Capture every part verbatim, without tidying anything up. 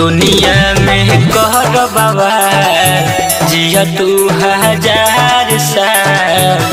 दुनिया में कहर बाबा जिया तू हजार साल।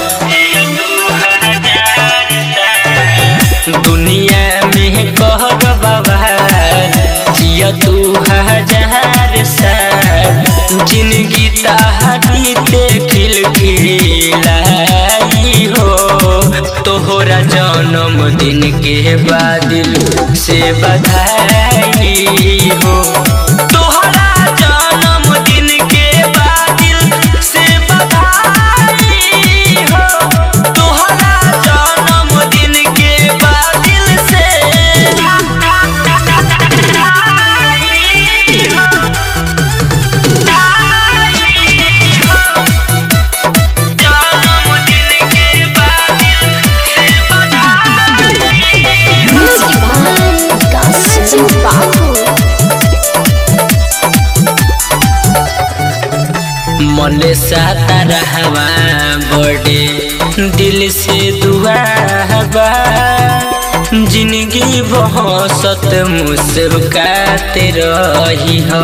दुनिया में कहर बाबा जिया तू हजार साल। जिंदगी ताहरी ते खिल खिलाई हो तोहरा जन्मदिन के बादल से बधाई हो। तोहरा जन्मदिन के बादल से बधाई हो। तोहरा जन्मदिन के बादल से मन साता रहवा बड़े दिल से दुआ बा। जिंदगी बहसत मुस्कुराते रही हो।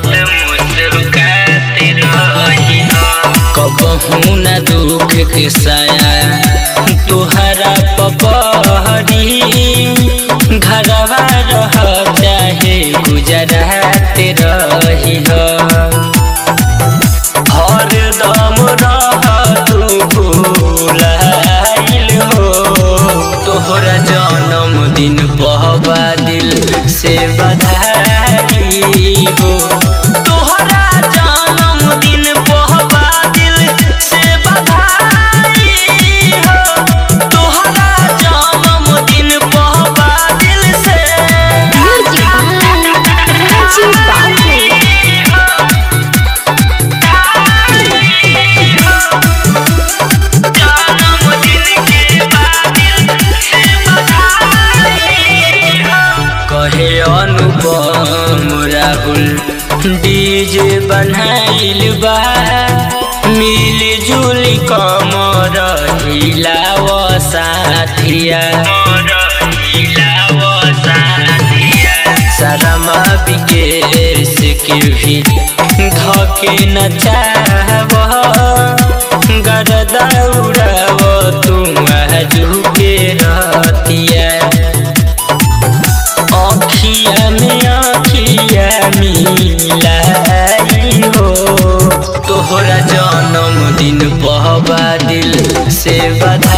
कबहू न दुख के साया तुहरा पपहरी। घरवा रह चाहे गुजराते रही हो। हरदम रह तू भुलाइल हो। तोहरा जन्मदिन पहबा दिल से बधाई हो। तोहरा जन्मदिन पहबा दिल से बधाई हो। तोहरा जन्मदिन पहबा दिल से कहे अनुपम राहुल डीजे बनाइल बा। मिल जुल कमर हिलाव साथिया। शर्मा विकेश के भी धके नचाव। गरदा उड़ाव तुम आजू के रतिया। अखिया में अखिया मिलाई हो। तोहरा जन्मदिन पहबा दिल से बधाई।